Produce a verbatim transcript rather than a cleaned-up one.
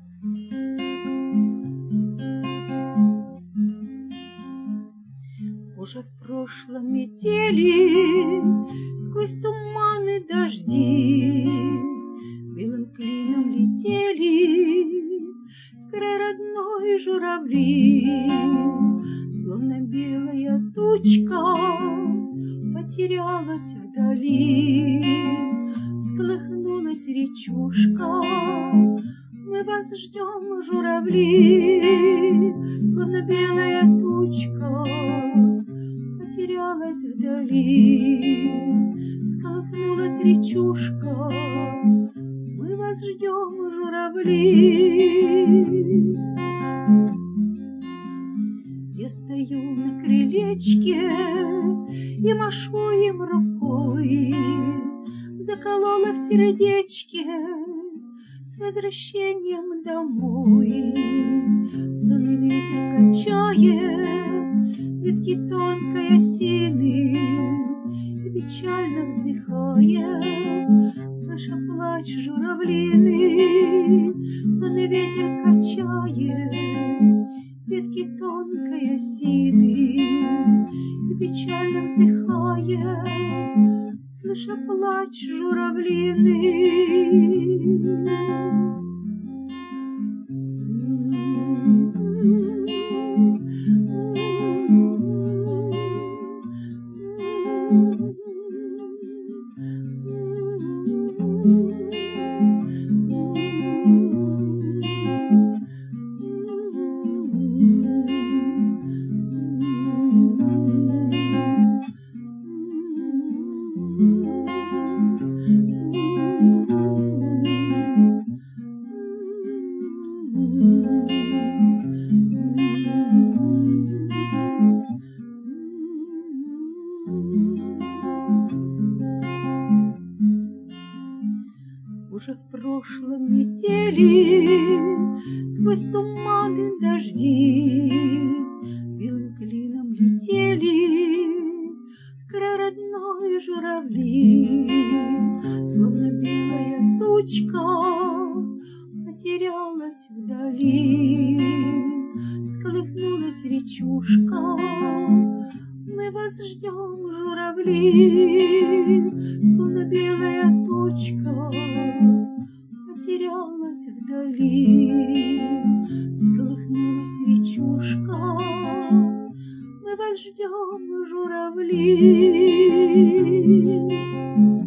Уже в прошлом метели, сквозь туманы дожди, белым клином летели в край родной журавли. Словно белая тучка потерялась вдали, всколыхнулась речушка. Мы вас ждем, журавли, словно белая тучка потерялась вдали, всколыхнулась речушка. Мы вас ждем, журавли. Я стою на крылечке и машу им рукой, заколола в сердечке с возвращением домой. Сонный ветер качает ветки тонкой осины и печально вздыхая, слыша плач журавлины. Сонный ветер качает ветки тонкой осины и печально вздыхая, слыша плач журавлины. Уже в прошлом метели, сквозь туманы дожди, белым клином летели в край родной журавли. Словно белая тучка потерялась вдали, всколыхнулась речушка. Мы вас ждем, журавли, словно белая тучка потерялась вдали, всколыхнулась речушка. Мы вас ждем, журавли.